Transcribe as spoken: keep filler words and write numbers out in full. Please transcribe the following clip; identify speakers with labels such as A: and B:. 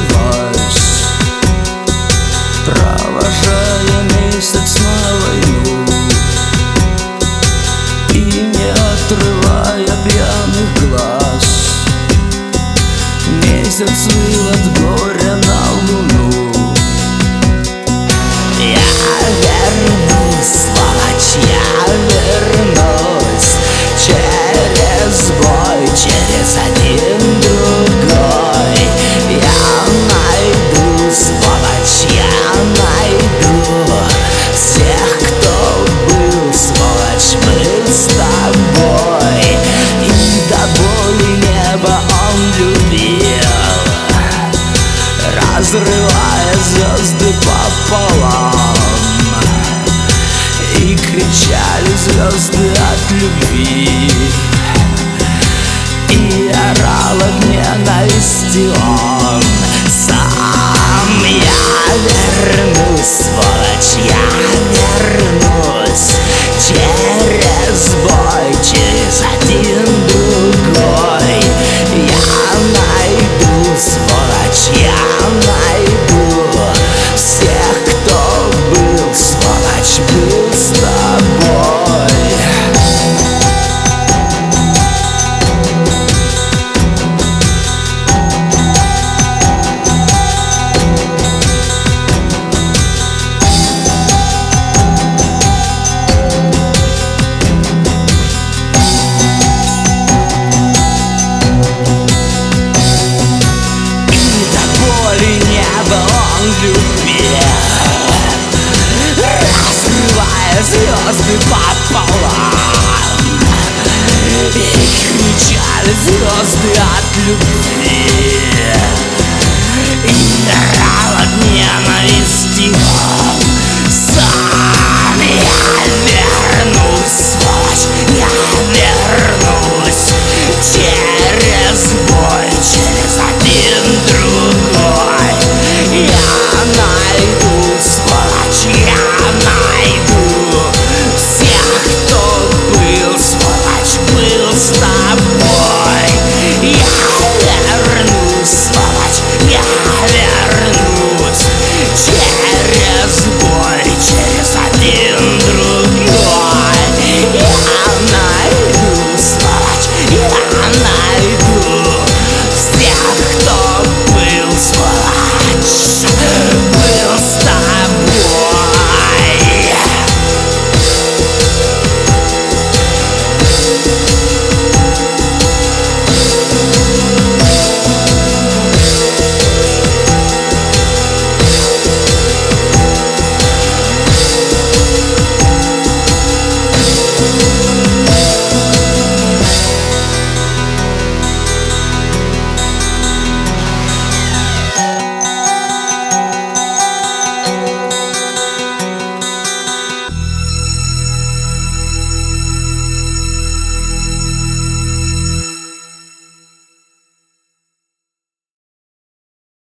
A: разлилась, провожая месяц на войну, и не отрывая пьяных глаз, месяц выл от горя на луну.
B: Я вернусь, сволочь, я вернусь через бой, через один другой. Я найду, сволочь, я найду всех, кто был, сволочь, был с тобой. И до боли неба он любил, разрывая звезды пополам. И кричали звезды от любви, и орал от ненависти он сам. Я вернусь, сволочь, я вернусь через бой, через один другой. Я найду, сволочь, я найду всех, кто был, сволочь, был с тобой. Он любил, разрывая звезды пополам, и кричали звезды от любви.